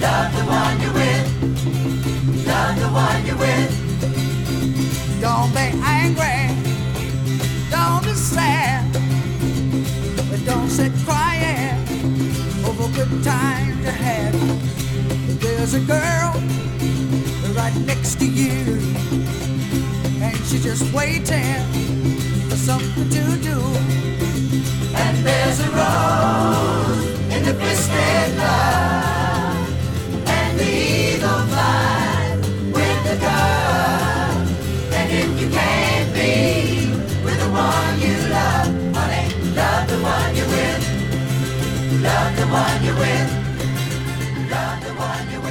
Love the one you're with. Love the one you're with. Don't be angry. Don't be sad. But don't sit crying over good times you had. There's a girl right next to you, and she's just waiting for something to do. And there's a rose in the twisted love, and the eagle flies with the dove. And if you can't be with the one you love, honey, love the one you're with. Love the one you're with. Love the one you're with.